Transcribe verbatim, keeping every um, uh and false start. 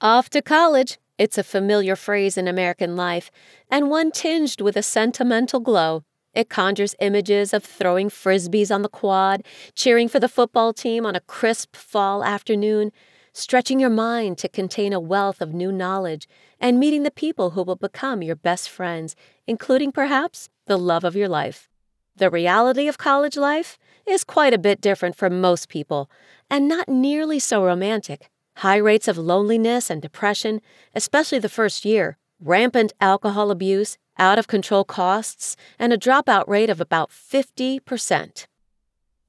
Off to college. It's a familiar phrase in American life, and one tinged with a sentimental glow. It conjures images of throwing frisbees on the quad, cheering for the football team on a crisp fall afternoon, stretching your mind to contain a wealth of new knowledge, and meeting the people who will become your best friends, including perhaps the love of your life. The reality of college life is quite a bit different from most people, and not nearly so romantic. High rates of loneliness and depression, especially the first year, rampant alcohol abuse, out-of-control costs, and a dropout rate of about fifty percent.